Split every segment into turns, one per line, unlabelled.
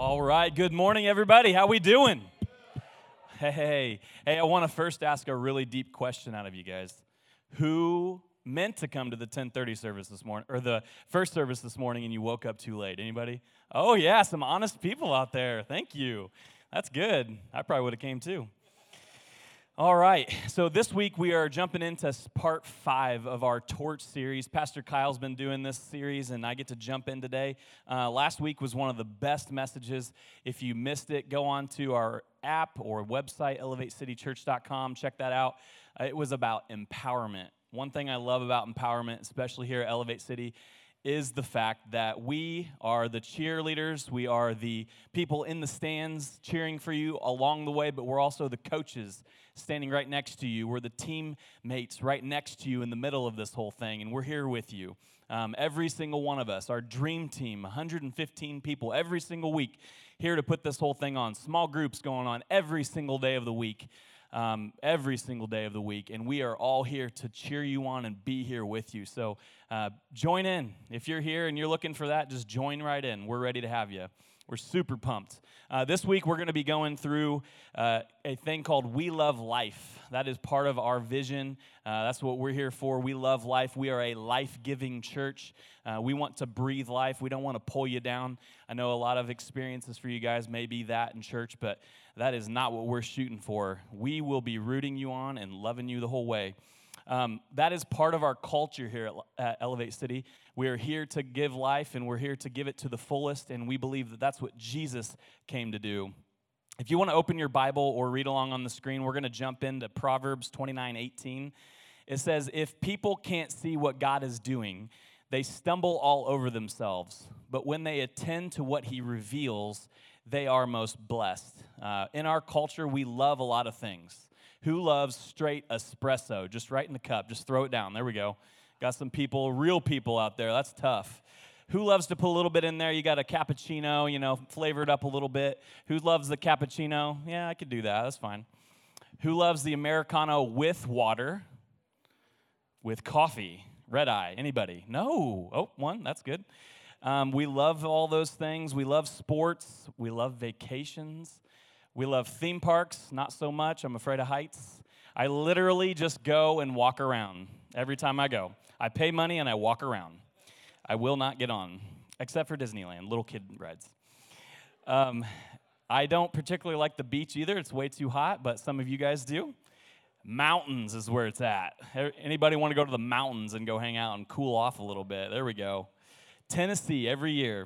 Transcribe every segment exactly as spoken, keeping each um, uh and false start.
All right, good morning, everybody. How we doing? Hey, hey, I want to first ask a really deep question out of you guys. Who meant to come to the ten thirty service this morning, or the first service this morning, and you woke up too late? Anybody? Oh, yeah, some honest people out there. Thank you. That's good. I probably would have came too. All right, so this week we are jumping into part five of our Torch series. Pastor Kyle's been doing this series, and I get to jump in today. Uh, last week was one of the best messages. If you missed it, go on to our app or website, elevate city church dot com. Check that out. Uh, it was about empowerment. One thing I love about empowerment, especially here at Elevate City, is the fact that we are the cheerleaders, we are the people in the stands cheering for you along the way, but we're also the coaches standing right next to you. We're the teammates right next to you in the middle of this whole thing, and we're here with you. Um, every single one of us, our dream team, one hundred fifteen people every single week, here to put this whole thing on. Small groups going on every single day of the week. Um, every single day of the week, and we are all here to cheer you on and be here with you. So uh, join in. If you're here and you're looking for that, just join right in. We're ready to have you. We're super pumped. Uh, this week, we're going to be going through uh, a thing called We Love Life. That is part of our vision. Uh, that's what we're here for. We love life. We are a life-giving church. Uh, we want to breathe life. We don't want to pull you down. I know a lot of experiences for you guys may be that in church, but that is not what we're shooting for. We will be rooting you on and loving you the whole way. Um, that is part of our culture here at, at Elevate City. We are here to give life, and we're here to give it to the fullest, and we believe that that's what Jesus came to do. If you want to open your Bible or read along on the screen, we're going to jump into Proverbs twenty-nine eighteen. It says, "If people can't see what God is doing, they stumble all over themselves. But when they attend to what he reveals, they are most blessed." Uh, in our culture, we love a lot of things. Who loves straight espresso? Just right in the cup. Just throw it down. There we go. Got some people, real people out there. That's tough. Who loves to put a little bit in there? You got a cappuccino, you know, flavored up a little bit. Who loves the cappuccino? Yeah, I could do that. That's fine. Who loves the Americano with water? With coffee? Red eye? Anybody? No. Oh, one. That's good. Um, we love all those things. We love sports. We love vacations. We love theme parks, not so much. I'm afraid of heights. I literally just go and walk around every time I go. I pay money and I walk around. I will not get on, except for Disneyland, little kid rides. Um, I don't particularly like the beach either. It's way too hot, but some of you guys do. Mountains is where it's at. Anybody want to go to the mountains and go hang out and cool off a little bit? There we go. Tennessee every year.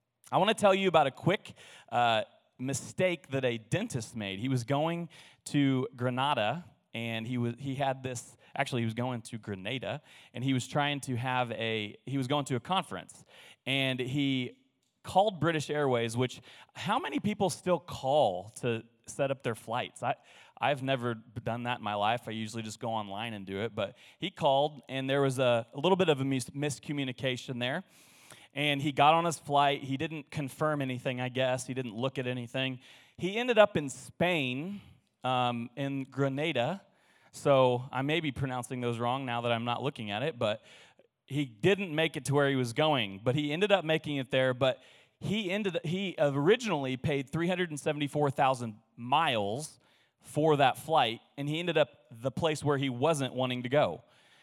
I want to tell you about a quick uh, mistake that a dentist made. He was going to Granada, and he was he had this, actually he was going to Grenada, and he was trying to have a, he was going to a conference, and he called British Airways, which, how many people still call to set up their flights? I, I've never done that in my life. I usually just go online and do it, but he called, and there was a, a little bit of a mis- miscommunication there. And he got on his flight. He didn't confirm anything, I guess. He didn't look at anything. He ended up in Spain, um, in Grenada. So I may be pronouncing those wrong now that I'm not looking at it. But he didn't make it to where he was going. But he ended up making it there. But he ended. He originally paid three hundred seventy-four thousand miles for that flight. And he ended up the place where he wasn't wanting to go.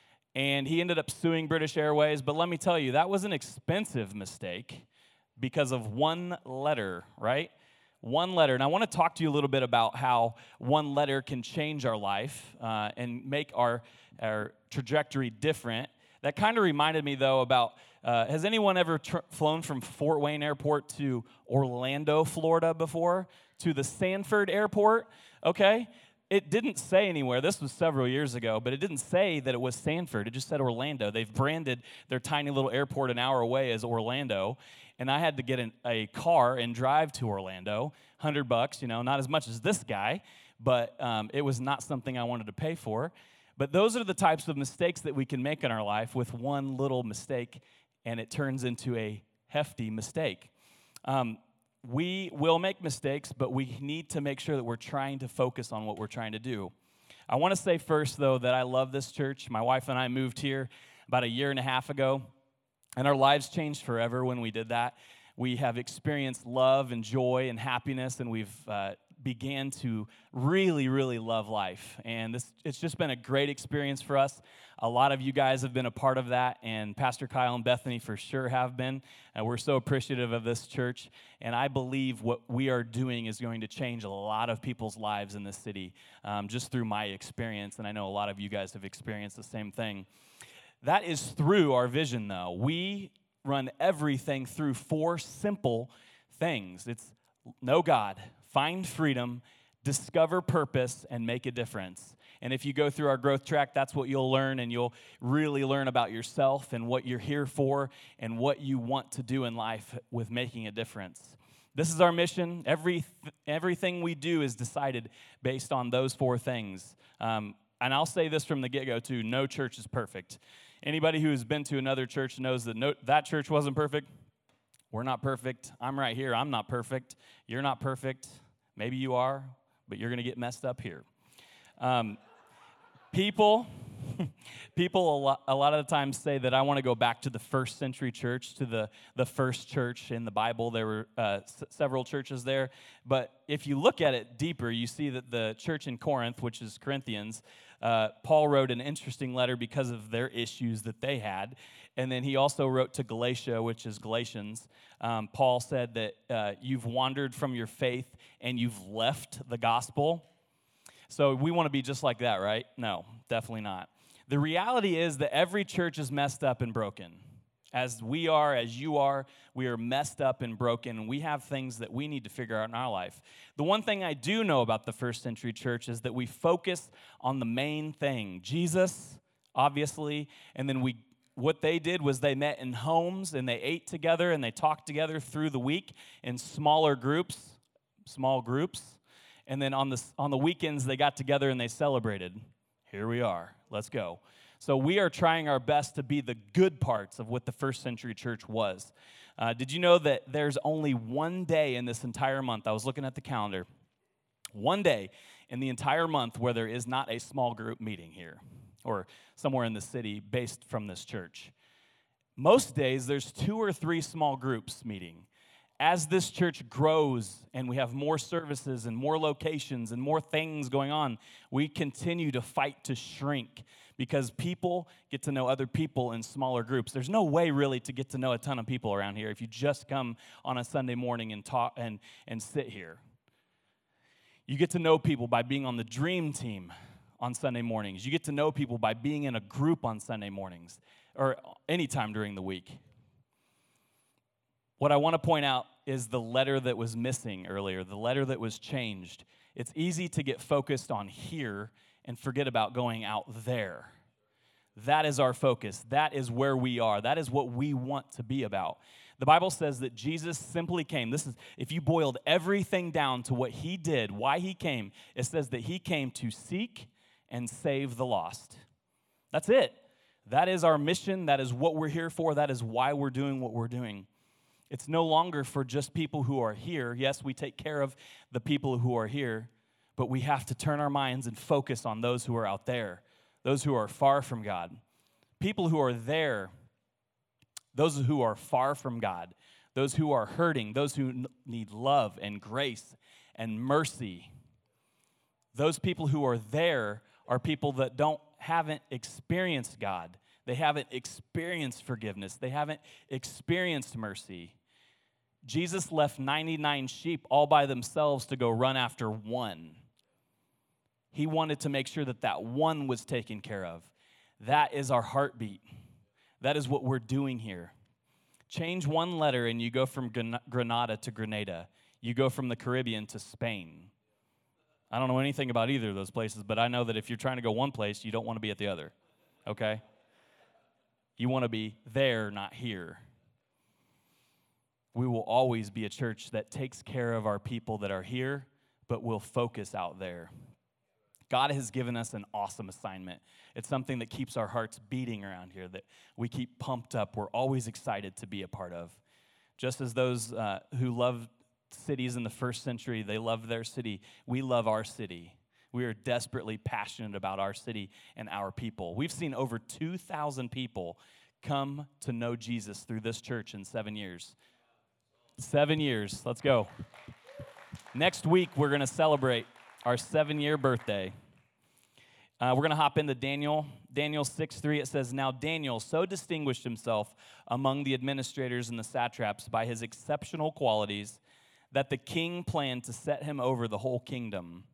And he ended up suing British Airways. But let me tell you, that was an expensive mistake because of one letter, right? One letter. And I want to talk to you a little bit about how one letter can change our life uh, and make our, our trajectory different. That kind of reminded me, though, about, uh, has anyone ever tr- flown from Fort Wayne Airport to Orlando, Florida before? To the Sanford Airport? Okay. It didn't say anywhere, this was several years ago, but it didn't say that it was Sanford. It just said Orlando. They've branded their tiny little airport an hour away as Orlando, and I had to get in a car and drive to Orlando, one hundred bucks, you know, not as much as this guy, but um, it was not something I wanted to pay for. But those are the types of mistakes that we can make in our life with one little mistake, and it turns into a hefty mistake. Um, We will make mistakes, but we need to make sure that we're trying to focus on what we're trying to do. I want to say first, though, that I love this church. My wife and I moved here about a year and a half ago, and our lives changed forever when we did that. we have experienced love and joy and happiness, and we've uh, began to really, really love life. And this it's just been a great experience for us. A lot of you guys have been a part of that, and Pastor Kyle and Bethany for sure have been. And we're so appreciative of this church, and I believe what we are doing is going to change a lot of people's lives in this city, um, just through my experience, and I know a lot of you guys have experienced the same thing. That is through our vision, though. We run everything through four simple things. It's know God, find freedom, discover purpose, and make a difference. And if you go through our growth track, that's what you'll learn, and you'll really learn about yourself and what you're here for and what you want to do in life with making a difference. This is our mission. Every everything we do is decided based on those four things. Um, and I'll say this from the get-go, too. No church is perfect. Anybody who has been to another church knows that no, that church wasn't perfect. We're not perfect. I'm right here. I'm not perfect. You're not perfect. Maybe you are, but you're going to get messed up here. Um, people, people a lot, a lot of the times say that I want to go back to the first century church, to the, the first church in the Bible. There were uh, s- several churches there. But if you look at it deeper, you see that the church in Corinth, which is Corinthians, uh, Paul wrote an interesting letter because of their issues that they had. And then he also wrote to Galatia, which is Galatians. Um, Paul said that uh, you've wandered from your faith and you've left the gospel. So we want to be just like that, right? No, definitely not. The reality is that every church is messed up and broken. As we are, as you are, we are messed up and broken, and we have things that we need to figure out in our life. The one thing I do know about the first century church is that we focus on the main thing, Jesus, obviously, and then we what they did was they met in homes, and they ate together, and they talked together through the week in smaller groups, small groups. And then on the, on the weekends, they got together and they celebrated. Here we are. Let's go. So we are trying our best to be the good parts of what the first century church was. Uh, did you know that there's only one day in this entire month? I was looking at the calendar. One day in the entire month where there is not a small group meeting here or somewhere in the city based from this church. Most days, there's two or three small groups meeting. As this church grows and we have more services and more locations and more things going on, we continue to fight to shrink because people get to know other people in smaller groups. There's no way really to get to know a ton of people around here if you just come on a Sunday morning and talk and, and sit here. You get to know people by being on the dream team on Sunday mornings. You get to know people by being in a group on Sunday mornings or anytime during the week. What I want to point out is the letter that was missing earlier, the letter that was changed. It's easy to get focused on here and forget about going out there. That is our focus. That is where we are. That is what we want to be about. The Bible says that Jesus simply came. This is, if you boiled everything down to what he did, why he came, it says that he came to seek and save the lost. That's it. That is our mission. That is what we're here for. That is why we're doing what we're doing. It's no longer for just people who are here. Yes, we take care of the people who are here, but we have to turn our minds and focus on those who are out there, those who are far from God. People who are there, those who are far from God, those who are hurting, those who need love and grace and mercy. Those people who are there are people that don't haven't experienced God. They haven't experienced forgiveness. They haven't experienced mercy. Jesus left ninety-nine sheep all by themselves to go run after one. He wanted to make sure that that one was taken care of. That is our heartbeat. That is what we're doing here. Change one letter and you go from Granada to Grenada. You go from the Caribbean to Spain. I don't know anything about either of those places, but I know that if you're trying to go one place, you don't want to be at the other, okay? You want to be there, not here. We will always be a church that takes care of our people that are here, but will focus out there. God has given us an awesome assignment. It's something that keeps our hearts beating around here, that we keep pumped up. We're always excited to be a part of. Just as those uh, who love cities in the first century, they loved their city, we love our city. We are desperately passionate about our city and our people. We've seen over two thousand people come to know Jesus through this church in seven years. Seven years. Let's go. Next week, we're going to celebrate our seven-year birthday. Uh, we're going to hop into Daniel. Daniel six three, it says, "Now Daniel so distinguished himself among the administrators and the satraps by his exceptional qualities that the king planned to set him over the whole kingdom.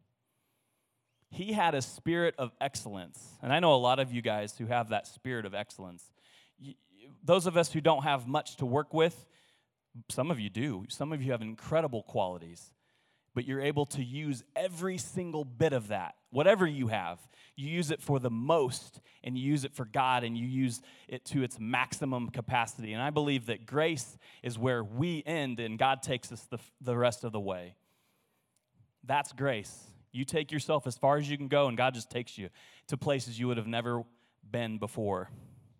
He had a spirit of excellence." And I know a lot of you guys who have that spirit of excellence. You, those of us who don't have much to work with, some of you do. Some of you have incredible qualities. But you're able to use every single bit of that, whatever you have. You use it for the most, and you use it for God, and you use it to its maximum capacity. And I believe that grace is where we end, and God takes us the, the rest of the way. That's grace. You take yourself as far as you can go, and God just takes you to places you would have never been before.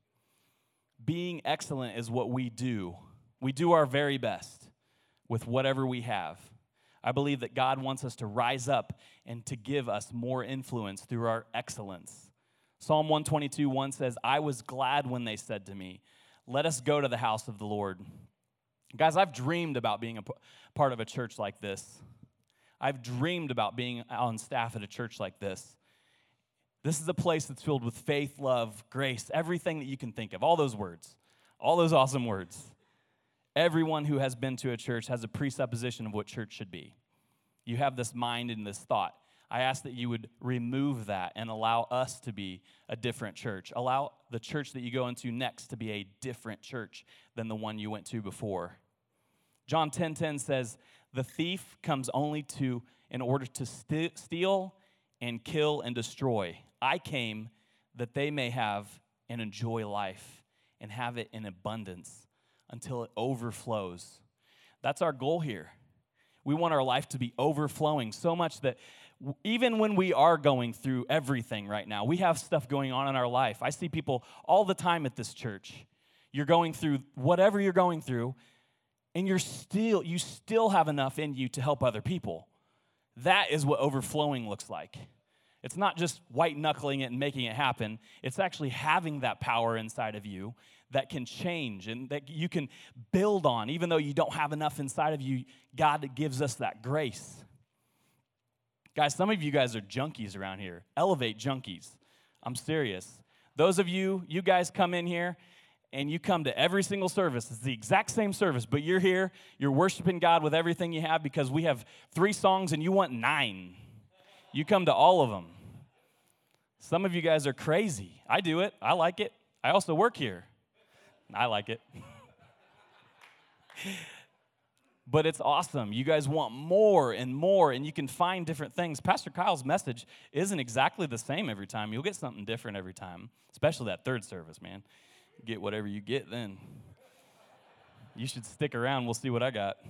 Being excellent is what we do. We do our very best with whatever we have. I believe that God wants us to rise up and to give us more influence through our excellence. Psalm one twenty-two, one says, "I was glad when they said to me, 'Let us go to the house of the Lord.'" Guys, I've dreamed about being a p- part of a church like this. I've dreamed about being on staff at a church like this. This is a place that's filled with faith, love, grace, everything that you can think of, all those words, all those awesome words. Everyone who has been to a church has a presupposition of what church should be. You have this mind and this thought. I ask that you would remove that and allow us to be a different church. Allow the church that you go into next to be a different church than the one you went to before. John ten ten says, "The thief comes only to in order to st- steal and kill and destroy. I came that they may have and enjoy life and have it in abundance until it overflows." That's our goal here. We want our life to be overflowing so much that w- even when we are going through everything right now, we have stuff going on in our life. I see people all the time at this church. You're going through whatever you're going through, and you're still you still have enough in you to help other people. That is what overflowing looks like. It's not just white-knuckling it and making it happen. It's actually having that power inside of you that can change and that you can build on. Even though you don't have enough inside of you, God gives us that grace. Guys, some of you guys are junkies around here. Elevate junkies. I'm serious. Those of you, you guys come in here, and you come to every single service. It's the exact same service, but you're here, you're worshiping God with everything you have because we have three songs and you want nine. You come to all of them. Some of you guys are crazy. I do it. I like it. I also work here. I like it. But it's awesome. You guys want more and more, and you can find different things. Pastor Kyle's message isn't exactly the same every time. You'll get something different every time, especially that third service, man. Get whatever you get then. You should stick around. We'll see what I got.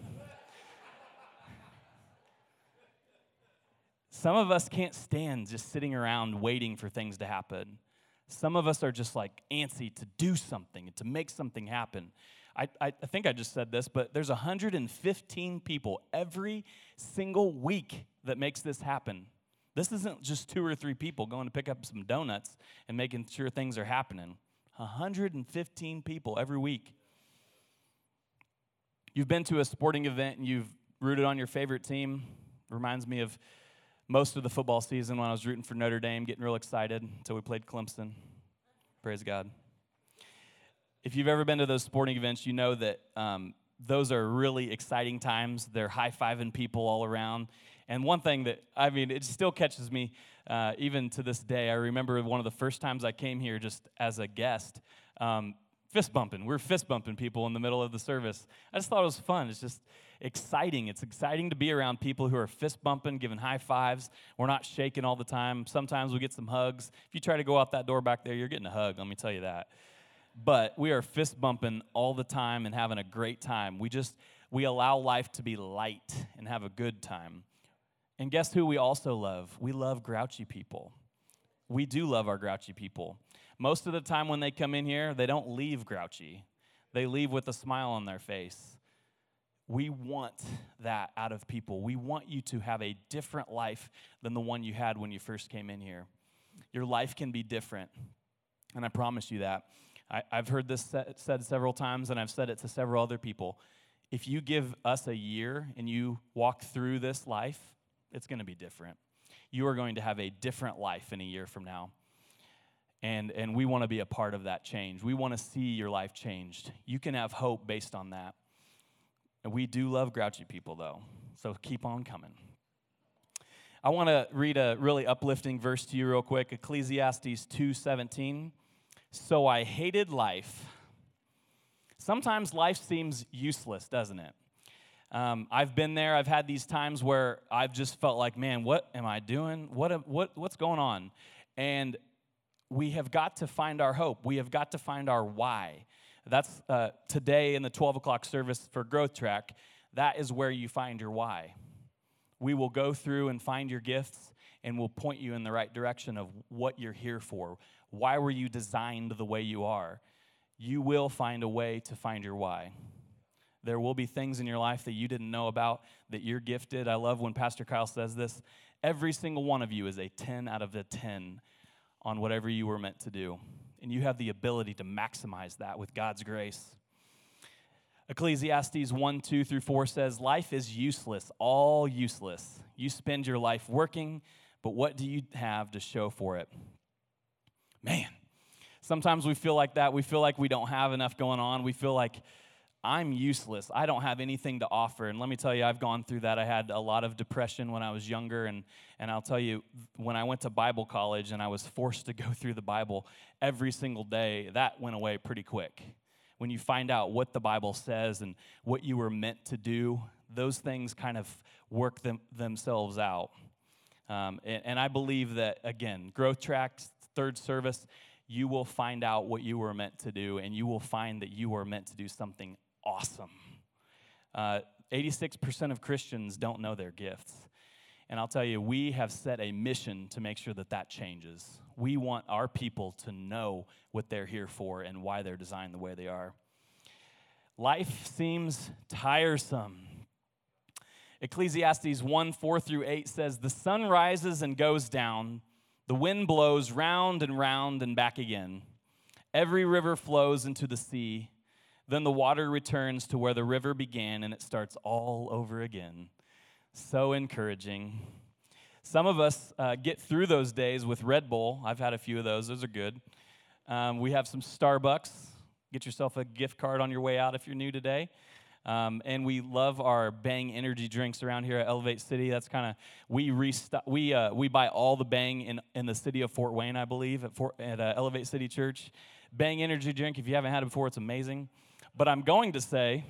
Some of us can't stand just sitting around waiting for things to happen. Some of us are just like antsy to do something and to make something happen. I, I, I think I just said this, but there's one hundred fifteen people every single week that makes this happen. This isn't just two or three people going to pick up some donuts and making sure things are happening. one hundred fifteen people every week. You've been to a sporting event and you've rooted on your favorite team. Reminds me of most of the football season when I was rooting for Notre Dame, getting real excited until we played Clemson. Praise God. If you've ever been to those sporting events, you know that um, those are really exciting times. They're high-fiving people all around. And one thing that, I mean, it still catches me uh, even to this day. I remember one of the first times I came here just as a guest, um, fist bumping. We're fist bumping people in the middle of the service. I just thought it was fun. It's just exciting. It's exciting to be around people who are fist bumping, giving high fives. We're not shaking all the time. Sometimes we get some hugs. If you try to go out that door back there, you're getting a hug, let me tell you that. But we are fist bumping all the time and having a great time. We just, we allow life to be light and have a good time. And guess who we also love? We love grouchy people. We do love our grouchy people. Most of the time when they come in here, they don't leave grouchy. They leave with a smile on their face. We want that out of people. We want you to have a different life than the one you had when you first came in here. Your life can be different, and I promise you that. I, I've heard this said several times, and I've said it to several other people. if you give us a year and you walk through this life, it's going to be different. You are going to have a different life in a year from now. And, and we want to be a part of that change. We want to see your life changed. You can have hope based on that. And we do love grouchy people, though, so keep on coming. I want to read a really uplifting verse to you real quick, Ecclesiastes two seventeen. So I hated life. Sometimes life seems useless, doesn't it? Um, I've been there. I've had these times where I've just felt like, man, what am I doing? What what what's going on? And we have got to find our hope. We have got to find our why. That's uh, today in the twelve o'clock service for Growth Track. That is where you find your why. We will go through and find your gifts, and we'll point you in the right direction of what you're here for. Why were you designed the way you are? You will find a way to find your why. There will be things in your life that you didn't know about, that you're gifted. I love when Pastor Kyle says this. Every single one of you is a ten out of a ten on whatever you were meant to do. And you have the ability to maximize that with God's grace. Ecclesiastes one, two through four says, life is useless, all useless. You spend your life working, but what do you have to show for it? Man, sometimes we feel like that. We feel like we don't have enough going on. We feel like I'm useless. I don't have anything to offer. And let me tell you, I've gone through that. I had a lot of depression when I was younger. And, and I'll tell you, when I went to Bible college and I was forced to go through the Bible every single day, that went away pretty quick. When you find out what the Bible says and what you were meant to do, those things kind of work them, themselves out. Um, and, and I believe that, again, Growth Track, third service, you will find out what you were meant to do, and you will find that you are meant to do something awesome. Uh, eighty-six percent of Christians don't know their gifts. And I'll tell you, we have set a mission to make sure that that changes. We want our people to know what they're here for and why they're designed the way they are. Life seems tiresome. Ecclesiastes one, four through eight says, the sun rises and goes down. The wind blows round and round and back again. Every river flows into the sea. Then the water returns to where the river began, and it starts all over again. So encouraging. Some of us uh, get through those days with Red Bull. I've had a few of those. Those are good. Um, we have some Starbucks. Get yourself a gift card on your way out if you're new today. Um, and we love our Bang energy drinks around here at Elevate City. That's kind of, we restock, we uh, we buy all the Bang in, in the city of Fort Wayne, I believe, at, Fort, at uh, Elevate City Church. Bang energy drink, if you haven't had it before, it's amazing. But I'm going to say,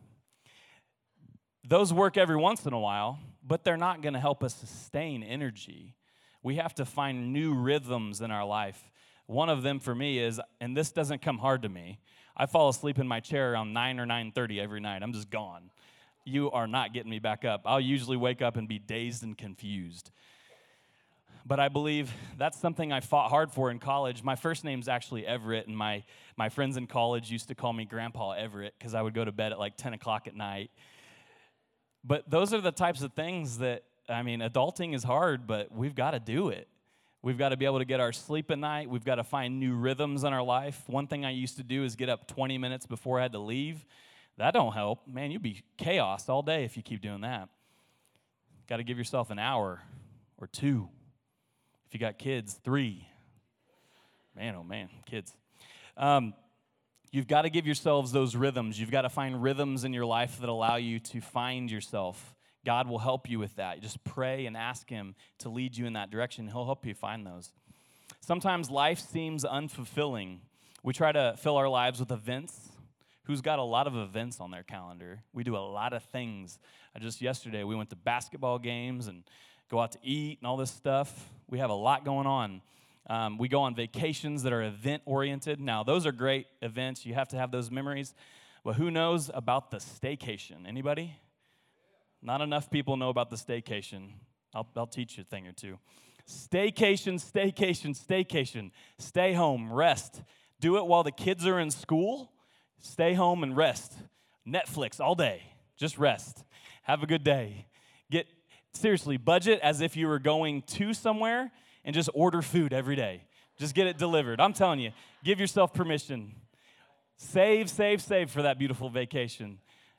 those work every once in a while, but they're not going to help us sustain energy. We have to find new rhythms in our life. One of them for me is, and this doesn't come hard to me, I fall asleep in my chair around nine or nine thirty every night. I'm just gone. You are not getting me back up. I'll usually wake up and be dazed and confused. But I believe that's something I fought hard for in college. My first name's actually Everett, and my, my friends in college used to call me Grandpa Everett because I would go to bed at like ten o'clock at night. But those are the types of things that, I mean, adulting is hard, but we've got to do it. We've got to be able to get our sleep at night. We've got to find new rhythms in our life. One thing I used to do is get up twenty minutes before I had to leave. That don't help. Man, you'd be chaos all day if you keep doing that. Got to give yourself an hour or two. If you got kids, three. Man, oh man, kids. Um, you've got to give yourselves those rhythms. You've got to find rhythms in your life that allow you to find yourself. God will help you with that. You just pray and ask him to lead you in that direction. He'll help you find those. Sometimes life seems unfulfilling. We try to fill our lives with events. Who's got a lot of events on their calendar? We do a lot of things. Uh, just yesterday, we went to basketball games and go out to eat and all this stuff. We have a lot going on. Um, we go on vacations that are event-oriented. Now, those are great events. You have to have those memories. But who knows about the staycation? Anybody? Not enough people know about the staycation. I'll, I'll teach you a thing or two. Staycation, staycation, staycation. Stay home, rest. Do it while the kids are in school. Stay home and rest. Netflix all day. Just rest. Have a good day. Get, seriously, budget as if you were going to somewhere and just order food every day. Just get it delivered. I'm telling you, give yourself permission. Save, save, save for that beautiful vacation.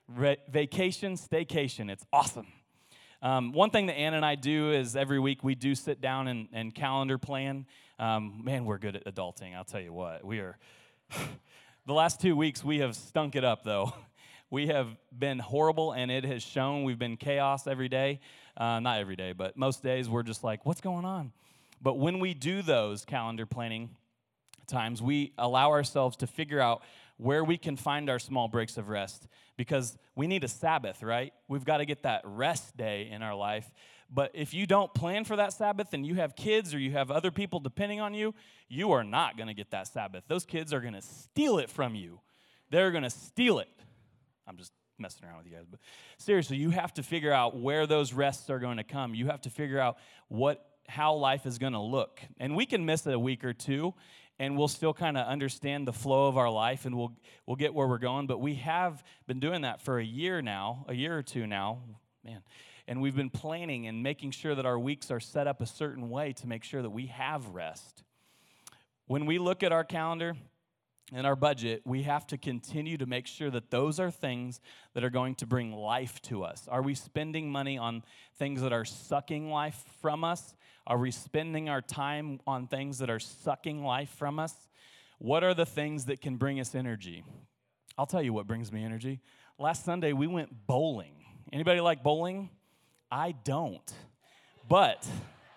Re- vacation, staycation. It's awesome. Um, one thing that Ann and I do is every week we do sit down and, and calendar plan. Um, man, we're good at adulting, I'll tell you what. We are. The last two weeks we have stunk it up, though. We have been horrible, and it has shown. We've been chaos every day. Uh, not every day, but most days we're just like, what's going on? But when we do those calendar planning times, we allow ourselves to figure out where we can find our small breaks of rest, because we need a Sabbath, right? We've got to get that rest day in our life. But if you don't plan for that Sabbath and you have kids or you have other people depending on you, you are not going to get that Sabbath. Those kids are going to steal it from you. They're going to steal it. I'm just messing around with you guys. But seriously, you have to figure out where those rests are going to come. You have to figure out what how life is going to look. And we can miss it a week or two, and we'll still kind of understand the flow of our life, and we'll we'll get where we're going. But we have been doing that for a year now, a year or two now, man. And we've been planning and making sure that our weeks are set up a certain way to make sure that we have rest. When we look at our calendar and our budget, we have to continue to make sure that those are things that are going to bring life to us. Are we spending money on things that are sucking life from us? Are we spending our time on things that are sucking life from us? What are the things that can bring us energy? I'll tell you what brings me energy. Last Sunday, we went bowling. Anybody like bowling? I don't. But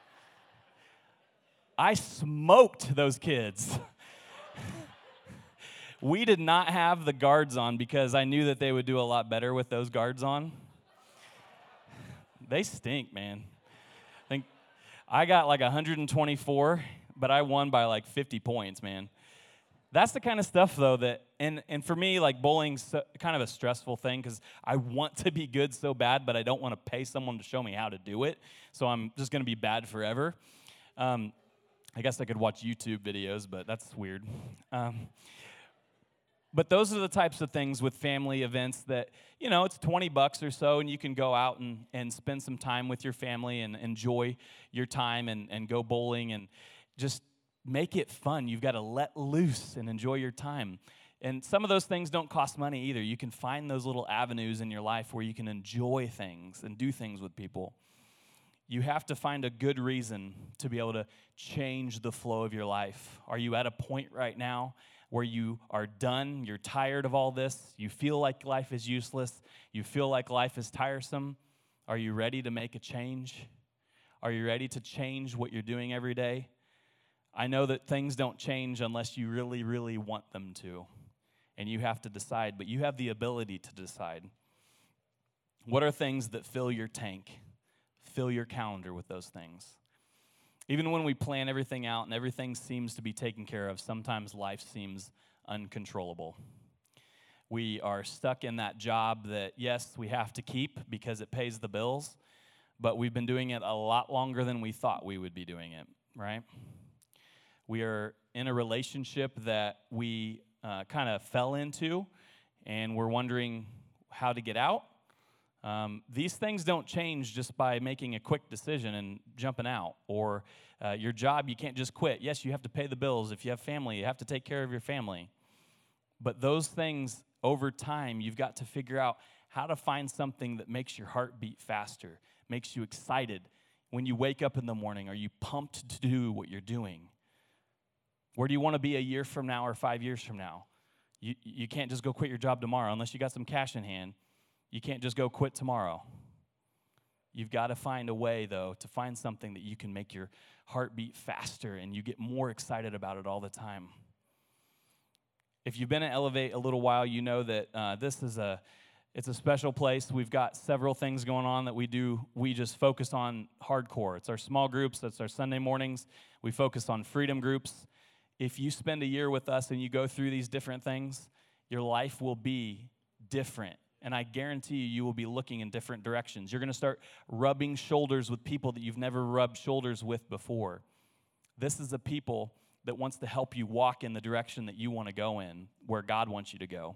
I smoked those kids. We did not have the guards on because I knew that they would do a lot better with those guards on. They stink, man. I think I got like one hundred twenty-four, but I won by like fifty points, man. That's the kind of stuff, though, that, and, and for me, like, bowling's so, kind of a stressful thing because I want to be good so bad, but I don't want to pay someone to show me how to do it, so I'm just going to be bad forever. Um, I guess I could watch YouTube videos, but that's weird. Um, but those are the types of things with family events that, you know, it's twenty bucks or so, and you can go out and, and spend some time with your family and enjoy your time and, and go bowling and just make it fun. You've got to let loose and enjoy your time. And some of those things don't cost money either. You can find those little avenues in your life where you can enjoy things and do things with people. You have to find a good reason to be able to change the flow of your life. Are you at a point right now where you are done, you're tired of all this, you feel like life is useless, you feel like life is tiresome? Are you ready to make a change? Are you ready to change what you're doing every day? I know that things don't change unless you really, really want them to, and you have to decide, but you have the ability to decide. What are things that fill your tank? Fill your calendar with those things. Even when we plan everything out and everything seems to be taken care of, sometimes life seems uncontrollable. We are stuck in that job that, yes, we have to keep because it pays the bills, but we've been doing it a lot longer than we thought we would be doing it, right? We are in a relationship that we uh, kind of fell into, and we're wondering how to get out. Um, these things don't change just by making a quick decision and jumping out. Or uh, your job, you can't just quit. Yes, you have to pay the bills. If you have family, you have to take care of your family. But those things, over time, you've got to figure out how to find something that makes your heart beat faster, makes you excited. When you wake up in the morning, are you pumped to do what you're doing? Where do you want to be a year from now or five years from now? You, you can't just go quit your job tomorrow unless you got some cash in hand. You can't just go quit tomorrow. You've got to find a way, though, to find something that you can make your heart beat faster and you get more excited about it all the time. If you've been at Elevate a little while, you know that uh, this is a it's a special place. We've got several things going on that we do. We just focus on hardcore. It's our small groups. That's our Sunday mornings. We focus on freedom groups. If you spend a year with us and you go through these different things, your life will be different. And I guarantee you, you will be looking in different directions. You're going to start rubbing shoulders with people that you've never rubbed shoulders with before. This is a people that wants to help you walk in the direction that you want to go in, where God wants you to go.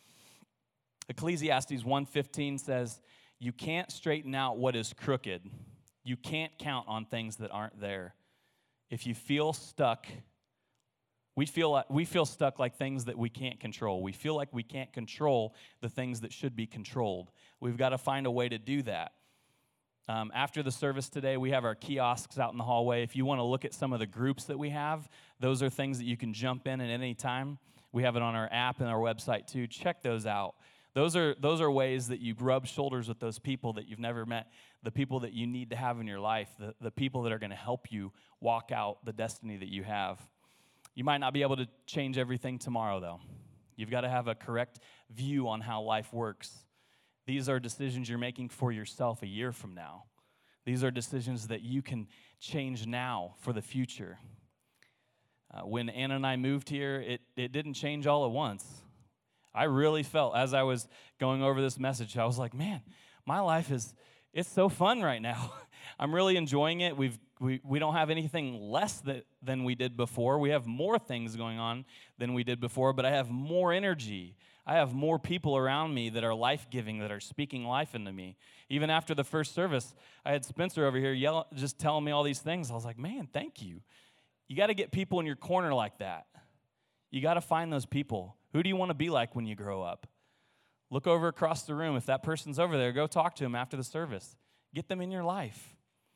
Ecclesiastes one fifteen says, you can't straighten out what is crooked. You can't count on things that aren't there. If you feel stuck, We feel like, we feel stuck like things that we can't control. We feel like we can't control the things that should be controlled. We've got to find a way to do that. Um, after the service today, we have our kiosks out in the hallway. If you want to look at some of the groups that we have, those are things that you can jump in at any time. We have it on our app and our website too. Check those out. Those are those are ways that you rub shoulders with those people that you've never met, the people that you need to have in your life, the, the people that are going to help you walk out the destiny that you have. You might not be able to change everything tomorrow, though. You've got to have a correct view on how life works. These are decisions you're making for yourself a year from now. These are decisions that you can change now for the future. Uh, when Anna and I moved here, it, it didn't change all at once. I really felt, as I was going over this message, I was like, man, my life is, it's so fun right now. I'm really enjoying it. We've, we we don't have anything less that, than we did before. We have more things going on than we did before, but I have more energy. I have more people around me that are life-giving, that are speaking life into me. Even after the first service, I had Spencer over here yell, just telling me all these things. I was like, man, thank you. You got to get people in your corner like that. You got to find those people. Who do you want to be like when you grow up? Look over across the room. If that person's over there, go talk to them after the service. Get them in your life.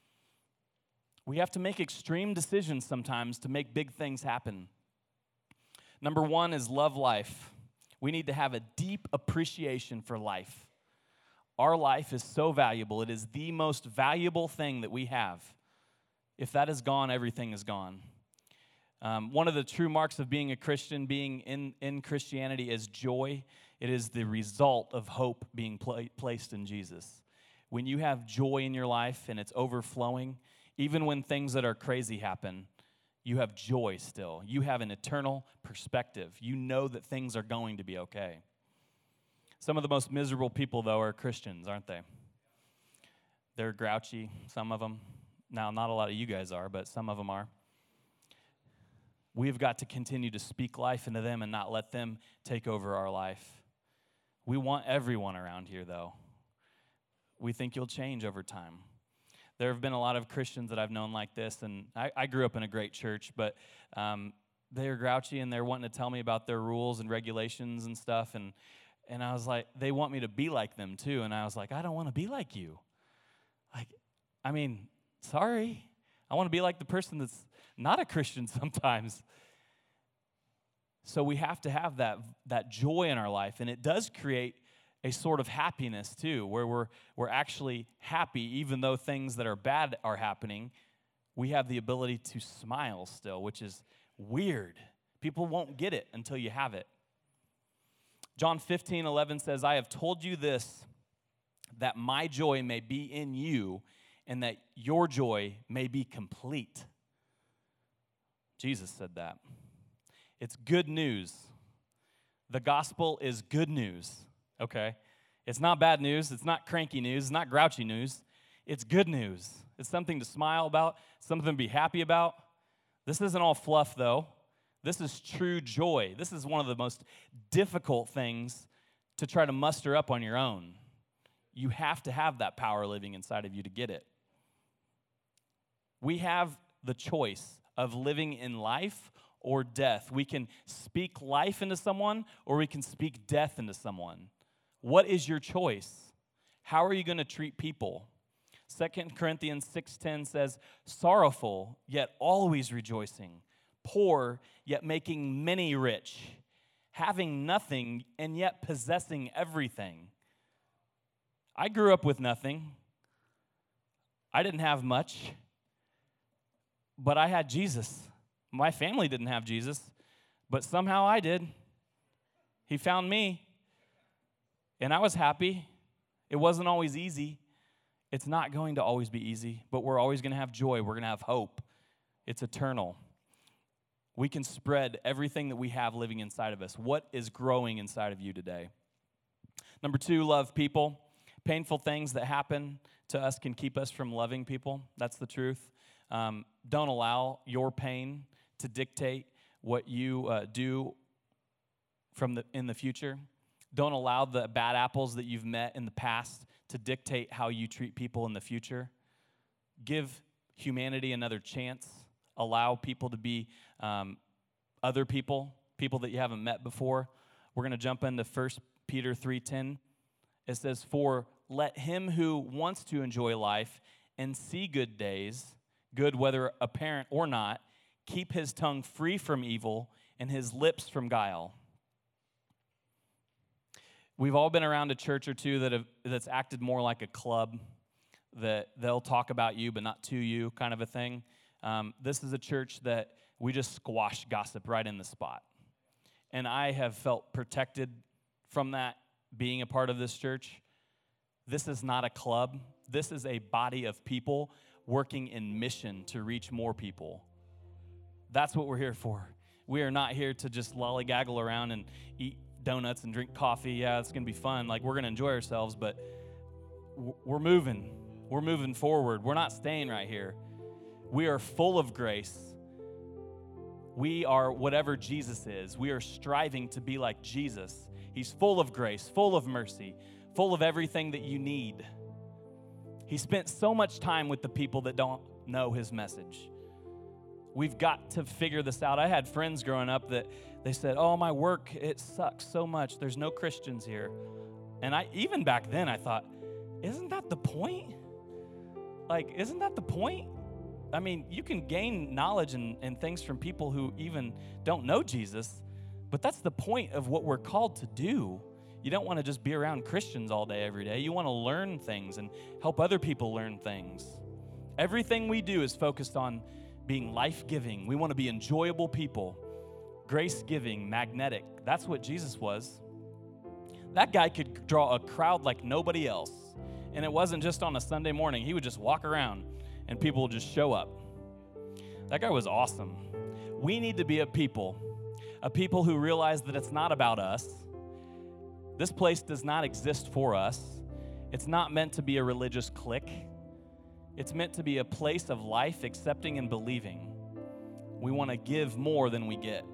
We have to make extreme decisions sometimes to make big things happen. Number one is love life. We need to have a deep appreciation for life. Our life is so valuable. It is the most valuable thing that we have. If that is gone, everything is gone. Um, one of the true marks of being a Christian, being in, in Christianity, is joy. It is the result of hope being pla- placed in Jesus. When you have joy in your life and it's overflowing, even when things that are crazy happen, you have joy still. You have an eternal perspective. You know that things are going to be okay. Some of the most miserable people, though, are Christians, aren't they? They're grouchy, some of them. Now, not a lot of you guys are, but some of them are. We've got to continue to speak life into them and not let them take over our life. We want everyone around here, though. We think you'll change over time. There have been a lot of Christians that I've known like this, and I, I grew up in a great church, but um, they're grouchy and they're wanting to tell me about their rules and regulations and stuff, and and I was like, they want me to be like them too, and I was like, I don't want to be like you. Like, I mean, sorry. I want to be like the person that's not a Christian sometimes. So we have to have that, that joy in our life, and it does create a sort of happiness too, where we're we're actually happy even though things that are bad are happening. We have the ability to smile still, which is weird. People won't get it until you have it. John fifteen eleven says, I have told you this, that my joy may be in you, and that your joy may be complete. Jesus said that. It's good news. The gospel is good news, okay? It's not bad news. It's not cranky news. It's not grouchy news. It's good news. It's something to smile about, something to be happy about. This isn't all fluff, though. This is true joy. This is one of the most difficult things to try to muster up on your own. You have to have that power living inside of you to get it. We have the choice of living in life or death. We can speak life into someone, or we can speak death into someone. What is your choice? How are you going to treat people? Second Corinthians six ten says, sorrowful, yet always rejoicing, poor, yet making many rich, having nothing, and yet possessing everything. I grew up with nothing. I didn't have much, but I had Jesus. My family didn't have Jesus, but somehow I did. He found me, and I was happy. It wasn't always easy. It's not going to always be easy, but we're always going to have joy. We're going to have hope. It's eternal. We can spread everything that we have living inside of us. What is growing inside of you today? Number two, love people. Painful things that happen to us can keep us from loving people. That's the truth. Um, don't allow your pain to dictate what you uh, do from the in the future. Don't allow the bad apples that you've met in the past to dictate how you treat people in the future. Give humanity another chance. Allow people to be um, other people, people that you haven't met before. We're going to jump into First Peter three ten. It says, "For let him who wants to enjoy life and see good days, good whether apparent or not, keep his tongue free from evil and his lips from guile." We've all been around a church or two that have, that's acted more like a club, that they'll talk about you but not to you kind of a thing. Um, this is a church that we just squash gossip right in the spot. And I have felt protected from that being a part of this church. This is not a club. This is a body of people working in mission to reach more people. That's what we're here for. We are not here to just lollygaggle around and eat donuts and drink coffee. Yeah, it's going to be fun. Like, we're going to enjoy ourselves, but we're moving. We're moving forward. We're not staying right here. We are full of grace. We are whatever Jesus is. We are striving to be like Jesus. He's full of grace, full of mercy, full of everything that you need. He spent so much time with the people that don't know his message. We've got to figure this out. I had friends growing up that they said, "Oh, my work, it sucks so much. There's no Christians here." And I even back then I thought, isn't that the point? Like, isn't that the point? I mean, you can gain knowledge and, and things from people who even don't know Jesus, but that's the point of what we're called to do. You don't want to just be around Christians all day, every day. You want to learn things and help other people learn things. Everything we do is focused on being life-giving. We want to be enjoyable people, grace-giving, magnetic. That's what Jesus was. That guy could draw a crowd like nobody else. And it wasn't just on a Sunday morning. He would just walk around and people would just show up. That guy was awesome. We need to be a people, a people who realize that it's not about us. This place does not exist for us. It's not meant to be a religious clique. It's meant to be a place of life, accepting and believing. We want to give more than we get.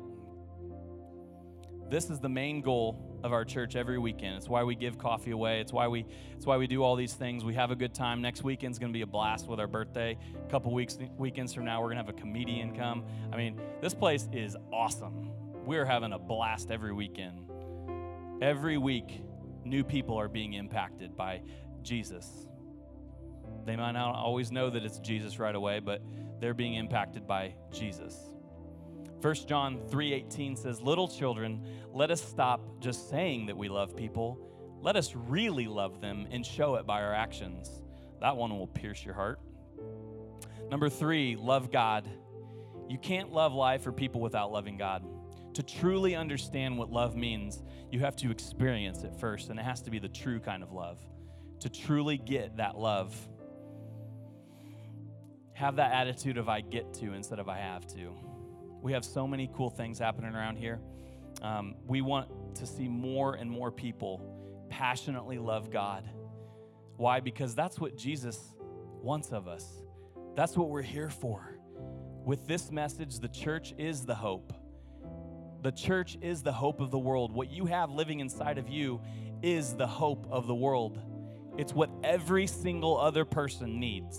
This is the main goal of our church every weekend. It's why we give coffee away. It's why we it's why we do all these things. We have a good time. Next weekend's going to be a blast with our birthday. A couple weeks weekends from now, we're going to have a comedian come. I mean, this place is awesome. We're having a blast every weekend. Every week, new people are being impacted by Jesus. They might not always know that it's Jesus right away, but they're being impacted by Jesus. First John three eighteen says, "Little children, let us stop just saying that we love people. Let us really love them and show it by our actions." That one will pierce your heart. Number three, love God. You can't love life or people without loving God. To truly understand what love means, you have to experience it first, and it has to be the true kind of love. To truly get that love, have that attitude of I get to instead of I have to. We have so many cool things happening around here. Um, we want to see more and more people passionately love God. Why? Because that's what Jesus wants of us. That's what we're here for. With this message, the church is the hope. The church is the hope of the world. What you have living inside of you is the hope of the world. It's what every single other person needs.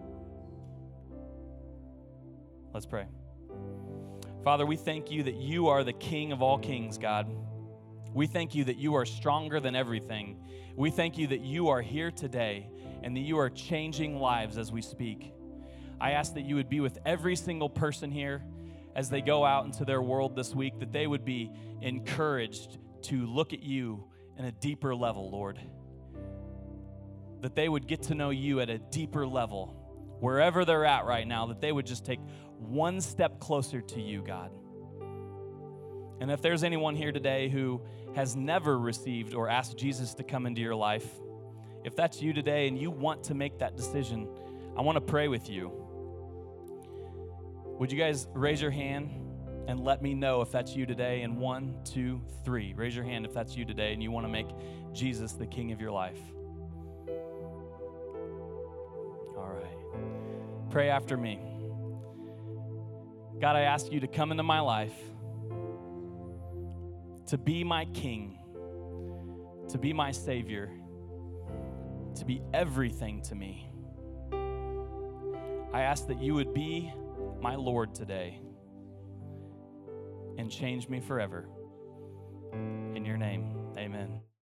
Let's pray. Father, we thank you that you are the King of all kings, God. We thank you that you are stronger than everything. We thank you that you are here today and that you are changing lives as we speak. I ask that you would be with every single person here as they go out into their world this week, that they would be encouraged to look at you in a deeper level, Lord. That they would get to know you at a deeper level. Wherever they're at right now, that they would just take one step closer to you, God. And if there's anyone here today who has never received or asked Jesus to come into your life, if that's you today and you want to make that decision, I want to pray with you. Would you guys raise your hand and let me know if that's you today? And one, two, three. Raise your hand if that's you today and you want to make Jesus the King of your life. All right. Pray after me. God, I ask you to come into my life, to be my King, to be my Savior, to be everything to me. I ask that you would be my Lord today. and change me forever. In your name.